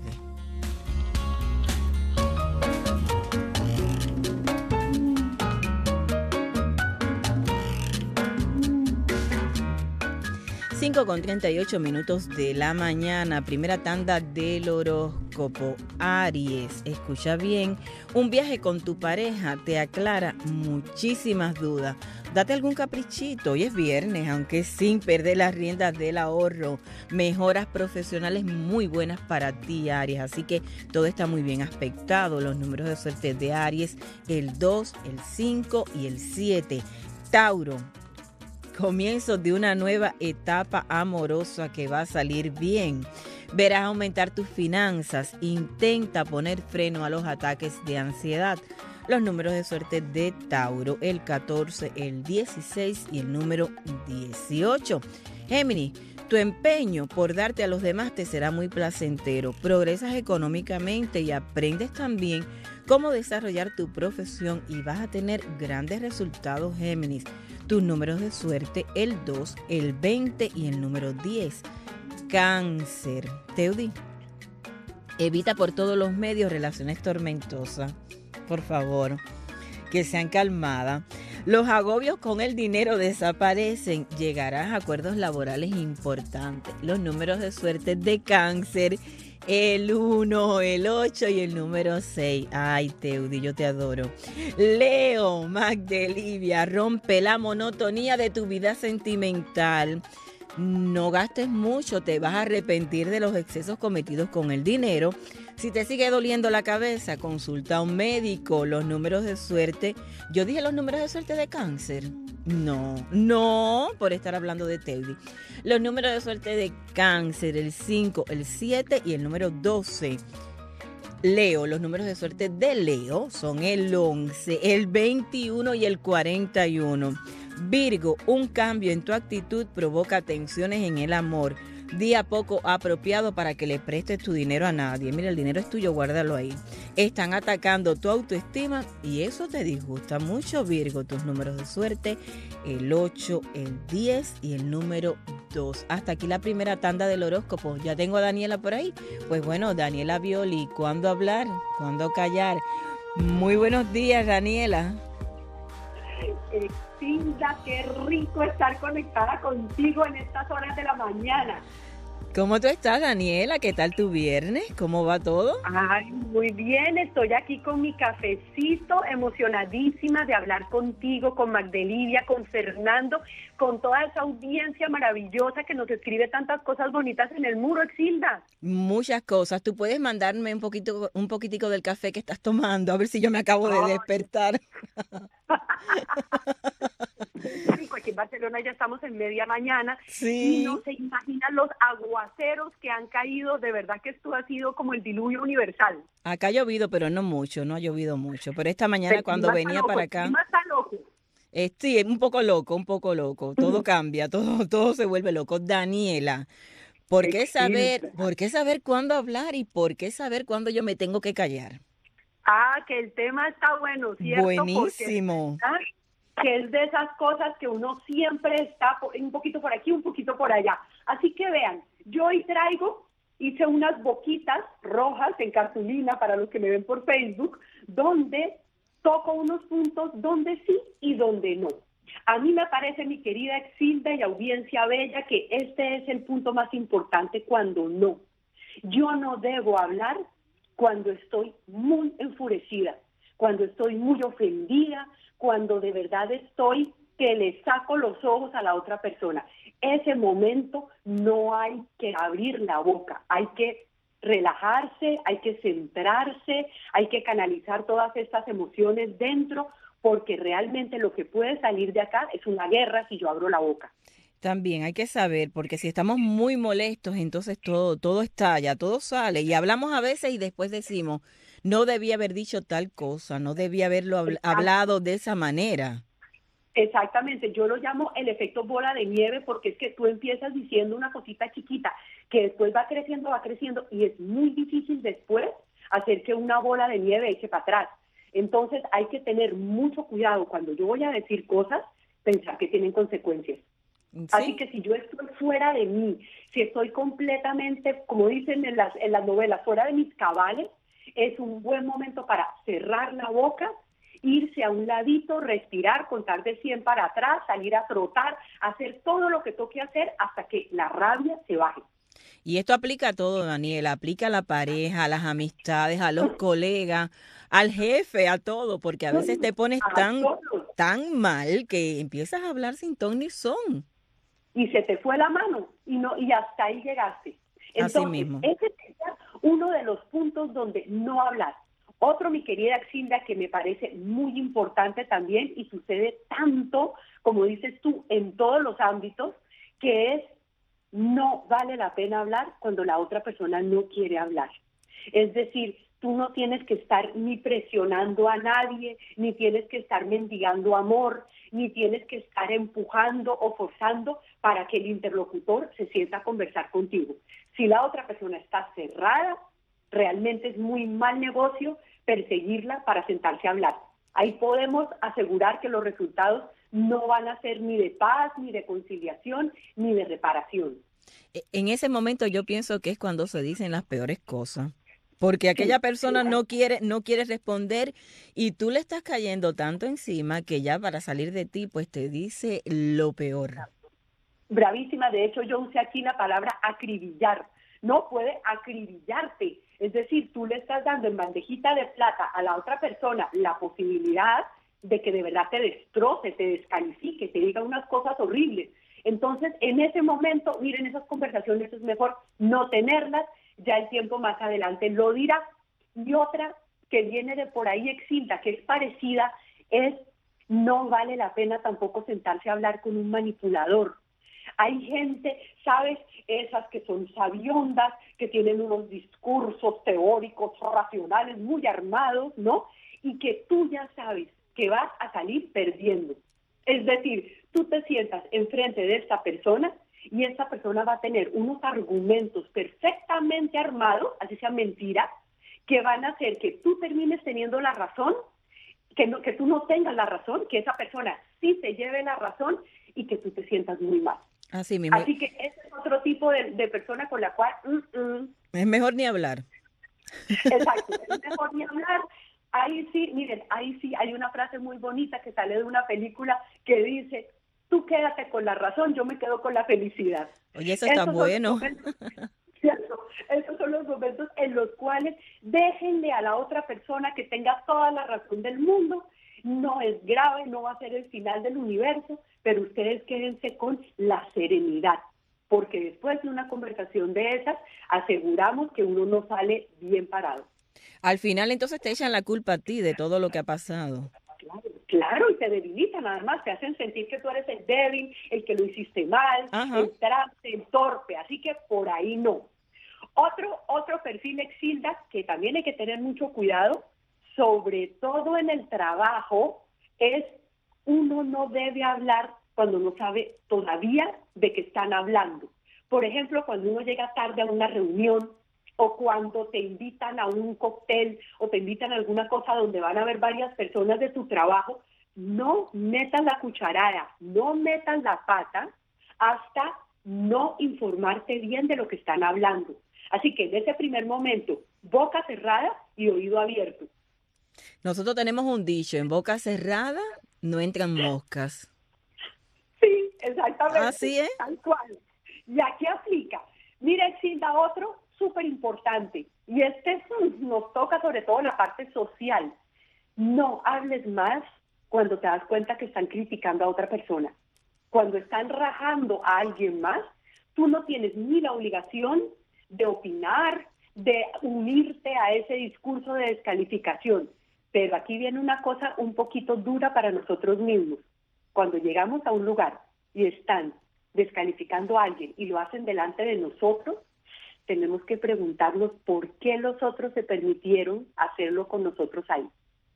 cinco con treinta y ocho minutos de la mañana, primera tanda del horóscopo. Aries, escucha bien, un viaje con tu pareja te aclara muchísimas dudas. Date algún caprichito, hoy es viernes, aunque sin perder las riendas del ahorro. Mejoras profesionales muy buenas para ti, Aries, así que todo está muy bien aspectado. Los números de suerte de Aries, el dos, el cinco y el siete. Tauro, comienzo de una nueva etapa amorosa que va a salir bien. Verás aumentar tus finanzas. Intenta poner freno a los ataques de ansiedad. Los números de suerte de Tauro, el catorce, el dieciséis y el número dieciocho. Géminis, tu empeño por darte a los demás te será muy placentero. Progresas económicamente y aprendes también cómo desarrollar tu profesión y vas a tener grandes resultados, Géminis. Tus números de suerte, el dos, el veinte y el número diez. Cáncer, Teudi, evita por todos los medios relaciones tormentosas. Por favor, que sean calmadas. Los agobios con el dinero desaparecen. Llegarás a acuerdos laborales importantes. Los números de suerte de Cáncer, el uno, el ocho y el número seis. Ay, Teudi, yo te adoro. Leo, Magdelivia, rompe la monotonía de tu vida sentimental. No gastes mucho, te vas a arrepentir de los excesos cometidos con el dinero. Si te sigue doliendo la cabeza, consulta a un médico. Los números de suerte. Yo dije los números de suerte de Cáncer. No, no, por estar hablando de Teudi. Los números de suerte de Cáncer, el cinco, el siete y el número doce. Leo, los números de suerte de Leo son el once, el veintiuno y el cuarenta y uno. Virgo, un cambio en tu actitud provoca tensiones en el amor. Día poco apropiado para que le prestes tu dinero a nadie. Mira, el dinero es tuyo, guárdalo ahí. Están atacando tu autoestima y eso te disgusta mucho, Virgo. Tus números de suerte, el ocho, el diez y el número dos. Hasta aquí la primera tanda del horóscopo. Ya tengo a Daniela por ahí. Pues bueno, Daniela Violi, ¿cuándo hablar? ¿Cuándo callar? Muy buenos días, Daniela. Cinda, qué rico estar conectada contigo en estas horas de la mañana. ¿Cómo tú estás, Daniela? ¿Qué tal tu viernes? ¿Cómo va todo? Ay, muy bien, estoy aquí con mi cafecito, emocionadísima de hablar contigo, con Magdelivia, con Fernando, con toda esa audiencia maravillosa que nos escribe tantas cosas bonitas en el muro, Exilda. Muchas cosas. Tú puedes mandarme un poquito, un poquitico del café que estás tomando, a ver si yo me acabo de despertar. en Barcelona ya estamos en media mañana. Sí. Y no se imaginan los aguaceros que han caído. De verdad que esto ha sido como el diluvio universal. Acá ha llovido, pero no mucho, no ha llovido mucho. Pero esta mañana El cuando clima está venía loco, para el acá... clima está loco. Eh, sí, un poco loco, un poco loco. Todo cambia, todo, todo se vuelve loco. Daniela, ¿por qué saber, por qué saber cuándo hablar y por qué saber cuándo yo me tengo que callar? Ah, que el tema está bueno, ¿cierto? Buenísimo. Porque, ¿ah? Que es de esas cosas que uno siempre está po- un poquito por aquí, un poquito por allá. Así que vean, yo hoy traigo, hice unas boquitas rojas en cartulina para los que me ven por Facebook, donde toco unos puntos donde sí y donde no. A mí me parece, mi querida Exilda y audiencia bella, que este es el punto más importante cuando no. Yo no debo hablar cuando estoy muy enfurecida, cuando estoy muy ofendida, cuando de verdad estoy que le saco los ojos a la otra persona. Ese momento no hay que abrir la boca, hay que relajarse, hay que centrarse, hay que canalizar todas estas emociones dentro, porque realmente lo que puede salir de acá es una guerra si yo abro la boca. También hay que saber, porque si estamos muy molestos, entonces todo, todo estalla, todo sale. Y hablamos a veces y después decimos, no debía haber dicho tal cosa, no debía haberlo habl- hablado de esa manera. Exactamente, yo lo llamo el efecto bola de nieve, porque es que tú empiezas diciendo una cosita chiquita que después va creciendo, va creciendo, y es muy difícil después hacer que una bola de nieve eche para atrás. Entonces hay que tener mucho cuidado cuando yo voy a decir cosas, pensar que tienen consecuencias. ¿Sí? Así que si yo estoy fuera de mí, si estoy completamente, como dicen en las, en las novelas, fuera de mis cabales, es un buen momento para cerrar la boca, irse a un ladito, respirar, contar de cien para atrás, salir a trotar, hacer todo lo que toque hacer hasta que la rabia se baje. Y esto aplica a todo, Daniela, aplica a la pareja, a las amistades, a los colegas, al jefe, a todo, porque a veces te pones tan, tan mal que empiezas a hablar sin ton ni son. Y se te fue la mano y no y hasta ahí llegaste. Entonces, así mismo. Ese sería uno de los puntos donde no hablar. Otro, mi querida Exilda, que me parece muy importante también y sucede tanto, como dices tú, en todos los ámbitos, que es no vale la pena hablar cuando la otra persona no quiere hablar. Es decir, tú no tienes que estar ni presionando a nadie, ni tienes que estar mendigando amor, ni tienes que estar empujando o forzando para que el interlocutor se sienta a conversar contigo. Si la otra persona está cerrada, realmente es muy mal negocio perseguirla para sentarse a hablar. Ahí podemos asegurar que los resultados no van a ser ni de paz, ni de conciliación, ni de reparación. En ese momento yo pienso que es cuando se dicen las peores cosas. Porque aquella persona no quiere, no quiere responder y tú le estás cayendo tanto encima que ya para salir de ti, pues te dice lo peor. Bravísima, de hecho yo usé aquí la palabra acribillar. No puede acribillarte. Es decir, tú le estás dando en bandejita de plata a la otra persona la posibilidad de que de verdad te destroce, te descalifique, te diga unas cosas horribles. Entonces, en ese momento, miren, esas conversaciones es mejor no tenerlas, ya el tiempo más adelante lo dirá. Y otra que viene de por ahí, Exilda, que es parecida, es no vale la pena tampoco sentarse a hablar con un manipulador. Hay gente, ¿sabes? Esas que son sabiondas, que tienen unos discursos teóricos, racionales, muy armados, ¿no? Y que tú ya sabes que vas a salir perdiendo. Es decir, tú te sientas enfrente de esta persona y esta persona va a tener unos argumentos perfectamente armados, así sea mentira, que van a hacer que tú termines teniendo la razón, que, no, que tú no tengas la razón, que esa persona sí te lleve la razón y que tú te sientas muy mal. Así mismo. Así que ese es otro tipo de, de persona con la cual... Mm, mm. Es mejor ni hablar. Exacto, es mejor ni hablar. Ahí sí, miren, ahí sí hay una frase muy bonita que sale de una película que dice, tú quédate con la razón, yo me quedo con la felicidad. Oye, eso está Esos bueno. Momentos, ¿cierto? Esos son los momentos en los cuales déjenle a la otra persona que tenga toda la razón del mundo. No es grave, no va a ser el final del universo, pero ustedes quédense con la serenidad, porque después de una conversación de esas, aseguramos que uno no sale bien parado. Al final entonces te echan la culpa a ti de todo lo que ha pasado. Claro, Claro, y te debilitan, además te hacen sentir que tú eres el débil, el que lo hiciste mal, Ajá. el trance, el torpe, así que por ahí no. Otro, otro perfil, Exilda, que también hay que tener mucho cuidado, sobre todo en el trabajo, es uno no debe hablar cuando no sabe todavía de qué están hablando. Por ejemplo, cuando uno llega tarde a una reunión, o cuando te invitan a un cóctel o te invitan a alguna cosa donde van a haber varias personas de tu trabajo, no metas la cucharada, no metas la pata hasta no informarte bien de lo que están hablando. Así que en ese primer momento, boca cerrada y oído abierto. Nosotros tenemos un dicho, en boca cerrada no entran moscas. Sí, exactamente. Así es. Tal cual. Y aquí aplica. Mira, Exilda, otro súper importante, y este nos toca sobre todo en la parte social. No hables más cuando te das cuenta que están criticando a otra persona. Cuando están rajando a alguien más, tú no tienes ni la obligación de opinar, de unirte a ese discurso de descalificación. Pero aquí viene una cosa un poquito dura para nosotros mismos. Cuando llegamos a un lugar y están descalificando a alguien y lo hacen delante de nosotros, tenemos que preguntarnos por qué los otros se permitieron hacerlo con nosotros ahí.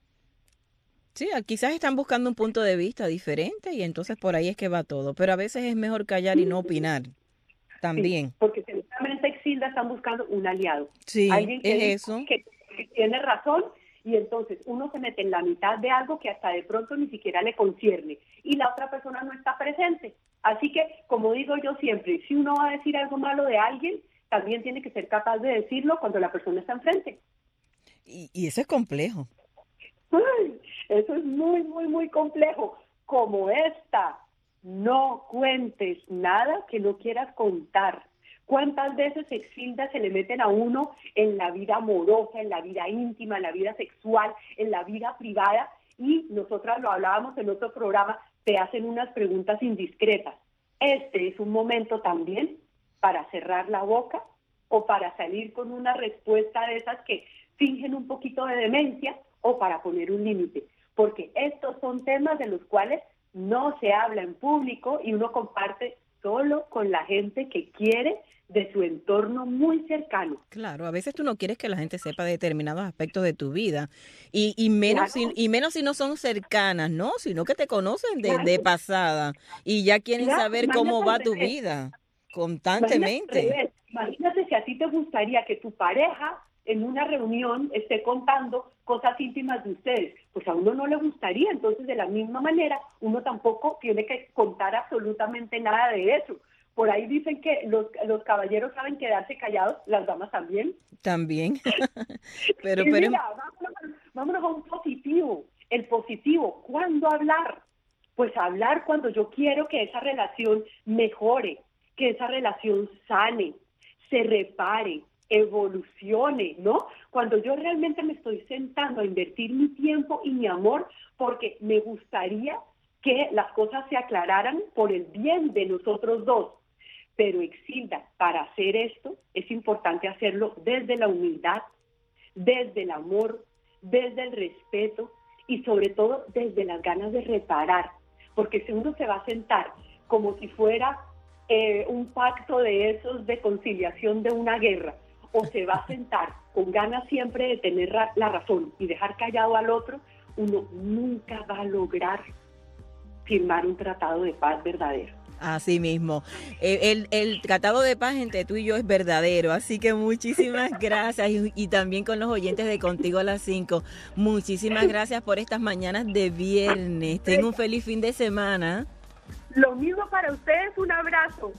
Sí, quizás están buscando un punto de vista diferente y entonces por ahí es que va todo. Pero a veces es mejor callar y no opinar también. Sí, porque seguramente, Exilda, están buscando un aliado. Sí, alguien que es eso. Que, que tiene razón, y entonces uno se mete en la mitad de algo que hasta de pronto ni siquiera le concierne y la otra persona no está presente. Así que, como digo yo siempre, si uno va a decir algo malo de alguien, también tiene que ser capaz de decirlo cuando la persona está enfrente. Y, y eso es complejo. Ay, eso es muy, muy, muy complejo. Como esta, no cuentes nada que no quieras contar. ¿Cuántas veces, Exilda, se le meten a uno en la vida amorosa, en la vida íntima, en la vida sexual, en la vida privada? Y nosotras lo hablábamos en otro programa, te hacen unas preguntas indiscretas. Este es un momento también para cerrar la boca o para salir con una respuesta de esas que fingen un poquito de demencia o para poner un límite. Porque estos son temas de los cuales no se habla en público y uno comparte solo con la gente que quiere, de su entorno muy cercano. Claro, a veces tú no quieres que la gente sepa determinados aspectos de tu vida y, y, menos, Claro. si, y menos si no son cercanas, ¿no? Sino que te conocen de, Claro. de pasada y ya quieren Claro, saber cómo va imagínate tu al revés. vida Imagínate, constantemente. al revés. Imagínate si a ti te gustaría que tu pareja en una reunión esté contando cosas íntimas de ustedes. Pues a uno no le gustaría, entonces de la misma manera uno tampoco tiene que contar absolutamente nada de eso. Por ahí dicen que los, los caballeros saben quedarse callados, las damas también. También. pero, Y pero mira, vámonos, vámonos a un positivo. El positivo, ¿cuándo hablar? Pues hablar cuando yo quiero que esa relación mejore, que esa relación sane, se repare, evolucione, ¿no? Cuando yo realmente me estoy sentando a invertir mi tiempo y mi amor porque me gustaría que las cosas se aclararan por el bien de nosotros dos. Pero, Exilda, para hacer esto es importante hacerlo desde la humildad, desde el amor, desde el respeto y sobre todo desde las ganas de reparar. Porque si uno se va a sentar como si fuera eh, un pacto de esos de conciliación de una guerra, o se va a sentar con ganas siempre de tener ra- la razón y dejar callado al otro, uno nunca va a lograr firmar un tratado de paz verdadero. así mismo. El, el, el tratado de paz entre tú y yo es verdadero, así que muchísimas gracias y, y también con los oyentes de Contigo a las cinco. Muchísimas gracias por estas mañanas de viernes. Ten un feliz fin de semana. Lo mismo para ustedes, un abrazo.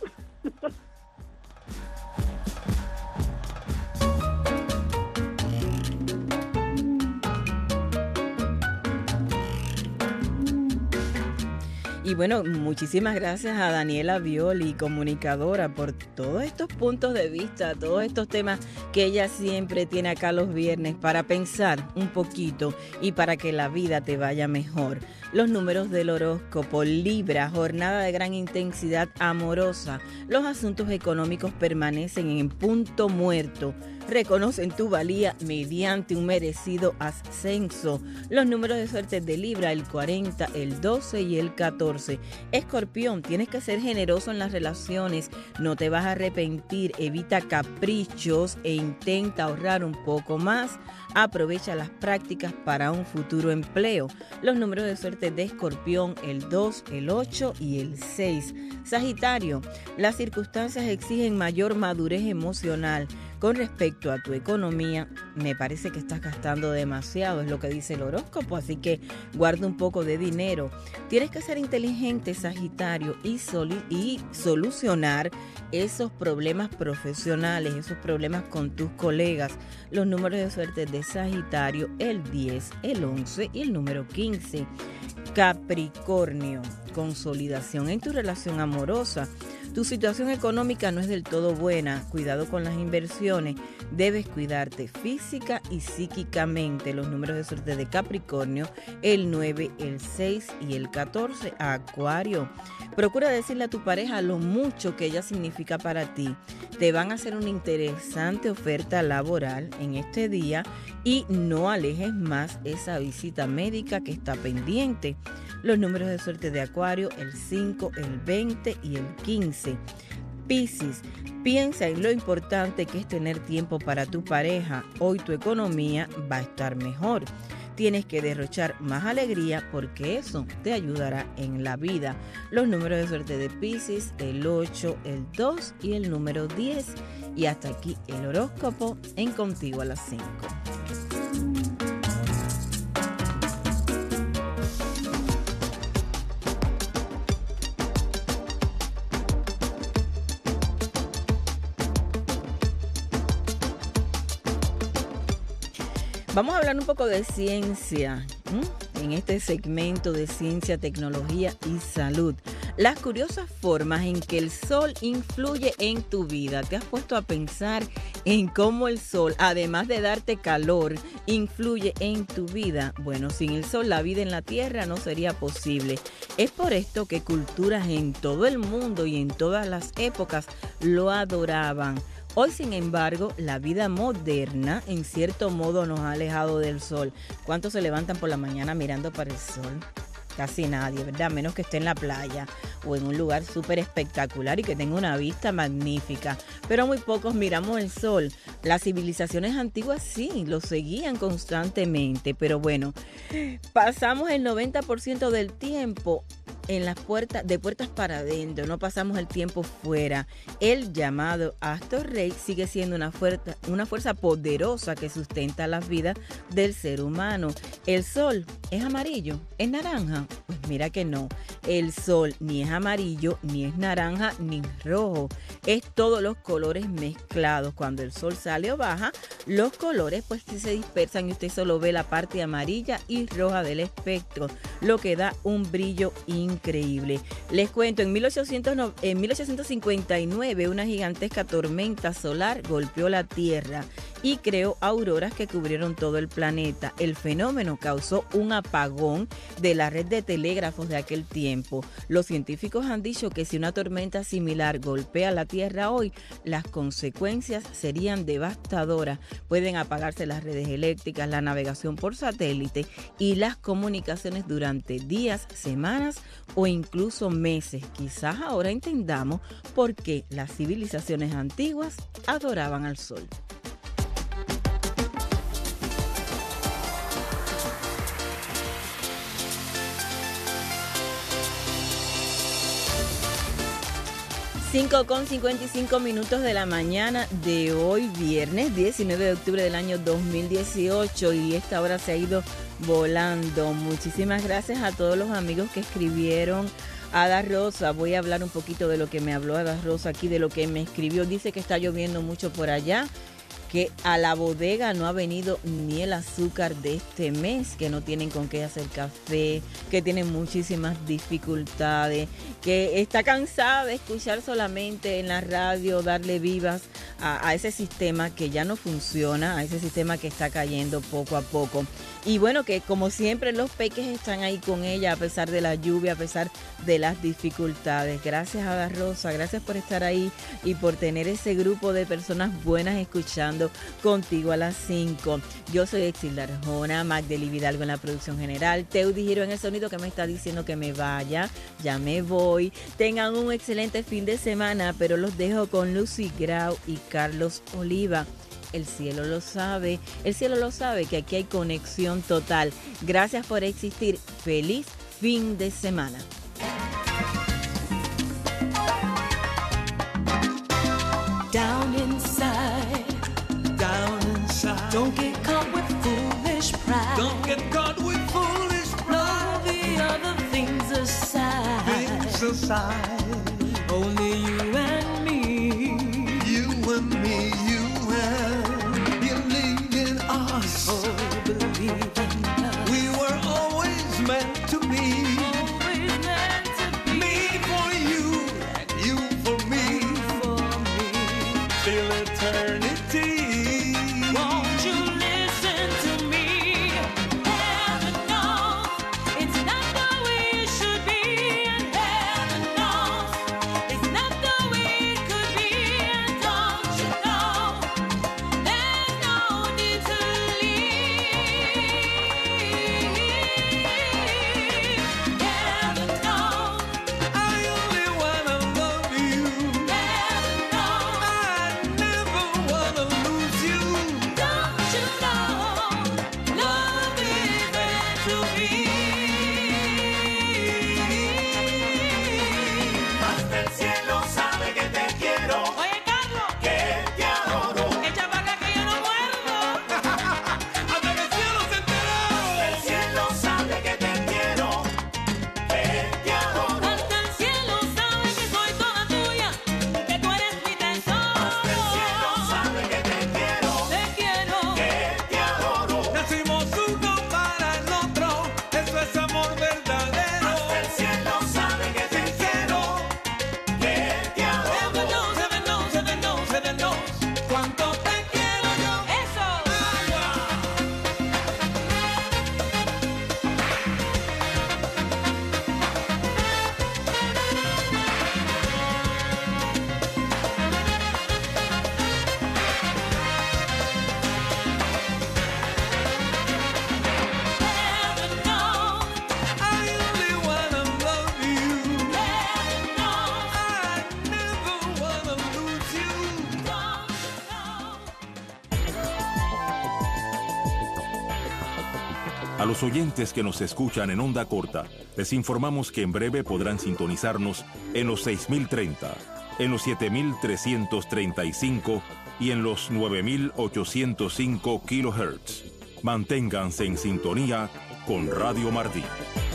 Y bueno, muchísimas gracias a Daniela Violi, comunicadora, por todos estos puntos de vista, todos estos temas que ella siempre tiene acá los viernes para pensar un poquito y para que la vida te vaya mejor. Los números del horóscopo: Libra, jornada de gran intensidad amorosa. Los asuntos económicos permanecen en punto muerto. Reconocen tu valía mediante un merecido ascenso. Los números de suerte de Libra: el cuarenta, el doce y el catorce. Escorpión, tienes que ser generoso en las relaciones, no te vas a arrepentir, evita caprichos e intenta ahorrar un poco más. Aprovecha las prácticas para un futuro empleo. Los números de suerte de Escorpión: el dos, el ocho y el seis. Sagitario, las circunstancias exigen mayor madurez emocional. Con respecto a tu economía, me parece que estás gastando demasiado, es lo que dice el horóscopo, así que guarda un poco de dinero. Tienes que ser inteligente, Sagitario, y, soli- y solucionar esos problemas profesionales, esos problemas con tus colegas. Los números de suerte de Sagitario: el diez, el once y el número quince. Capricornio, consolidación en tu relación amorosa. Tu situación económica no es del todo buena. Cuidado con las inversiones. Debes cuidarte física y psíquicamente. Los números de suerte de Capricornio: el nueve, el seis y el catorce. Acuario, procura decirle a tu pareja lo mucho que ella significa para ti. Te van a hacer una interesante oferta laboral en este día y no alejes más esa visita médica que está pendiente. Los números de suerte de Acuario: el cinco, el veinte y el quince. Piscis, piensa en lo importante que es tener tiempo para tu pareja. Hoy tu economía va a estar mejor. Tienes que derrochar más alegría porque eso te ayudará en la vida. Los números de suerte de Piscis: el ocho, el dos y el número diez. Y hasta aquí el horóscopo en Contigo a las cinco. Vamos a hablar un poco de ciencia, ¿m? en este segmento de ciencia, tecnología y salud. Las curiosas formas en que el sol influye en tu vida. ¿Te has puesto a pensar en cómo el sol, además de darte calor, influye en tu vida? Bueno, sin el sol la vida en la tierra no sería posible. Es por esto que culturas en todo el mundo y en todas las épocas lo adoraban. Hoy, sin embargo, la vida moderna en cierto modo nos ha alejado del sol. ¿Cuántos se levantan por la mañana mirando para el sol? Casi nadie, ¿verdad? Menos que esté en la playa o en un lugar súper espectacular y que tenga una vista magnífica. Pero muy pocos miramos el sol. Las civilizaciones antiguas sí, lo seguían constantemente. Pero bueno, pasamos el noventa por ciento del tiempo en las puertas, de puertas para adentro, no pasamos el tiempo fuera. El llamado astro rey sigue siendo una fuerza, una fuerza poderosa que sustenta las vidas del ser humano. El sol es amarillo, es naranja. Pues mira que no. El sol ni es amarillo, ni es naranja, ni rojo. Es todos los colores mezclados. Cuando el sol sale o baja, los colores pues se dispersan y usted solo ve la parte amarilla y roja del espectro, lo que da un brillo increíble. Increíble. Les cuento, en mil ochocientos cincuenta y nueve una gigantesca tormenta solar golpeó la Tierra y creó auroras que cubrieron todo el planeta. El fenómeno causó un apagón de la red de telégrafos de aquel tiempo. Los científicos han dicho que si una tormenta similar golpea la Tierra hoy, las consecuencias serían devastadoras. Pueden apagarse las redes eléctricas, la navegación por satélite y las comunicaciones durante días, semanas o incluso meses. Quizás ahora entendamos por qué las civilizaciones antiguas adoraban al sol. cinco con cincuenta y cinco minutos de la mañana de hoy, viernes diecinueve de octubre del año dos mil dieciocho, y esta hora se ha ido volando. Muchísimas gracias a todos los amigos que escribieron. Ada Rosa, voy a hablar un poquito de lo que me habló Ada Rosa aquí, de lo que me escribió. Dice que está lloviendo mucho por allá. que a la bodega no ha venido ni el azúcar de este mes, que no tienen con qué hacer café, que tienen muchísimas dificultades, que está cansada de escuchar solamente en la radio darle vivas a, a ese sistema que ya no funciona, a ese sistema que está cayendo poco a poco. Y bueno, que como siempre los peques están ahí con ella a pesar de la lluvia, a pesar de las dificultades. Gracias, Ada Rosa, gracias por estar ahí y por tener ese grupo de personas buenas escuchando contigo a las cinco. Yo soy Exilda Arjona, Magdeli Vidalgo en la producción general, Teudi Giro en el sonido que me está diciendo que me vaya, ya me voy. Tengan un excelente fin de semana, pero los dejo con Lucy Grau y Carlos Oliva. El cielo lo sabe, el cielo lo sabe que aquí hay conexión total. Gracias por existir. Feliz fin de semana. Down inside, down inside. Don't get caught with foolish pride. Don't get caught with foolish pride. All the other things aside. Things aside. Only you and me. You and me, you and believe in us. Oh, believe in us. We were always meant to be. Always meant to be. Me for you and you for me. For me. Till eternity. Won't you listen to me? Heaven knows it's not the way it should be. And heaven knows it's not the way it could be. And don't you know there's no need to leave. Heaven knows I only wanna love you. Heaven knows I never wanna lose you. Don't you know love is meant to be? Hasta el cielo sabe que te quiero. Oye, Carlos, que te adoro. Echa pa' acá que yo no muero. Hasta que el cielo se enteró. Hasta el cielo sabe que te quiero, que te adoro. Hasta el cielo sabe que soy toda tuya, que tú eres mi tesoro. Hasta el cielo sabe que te quiero, te quiero, que te adoro. Nacimos uno para el otro, eso es amor verdadero. Hasta el cielo sabe que te quiero, que te adoro. Heaven knows, heaven knows, heaven knows, heaven knows cuánto te quiero yo. Eso. Heaven knows I only wanna love you. Heaven knows I never wanna lose you. Don't you know? A los oyentes que nos escuchan en onda corta, les informamos que en breve podrán sintonizarnos en los seis mil treinta, en los siete mil trescientos treinta y cinco y en los nueve mil ochocientos cinco kilohertz. Manténganse en sintonía con Radio Martí.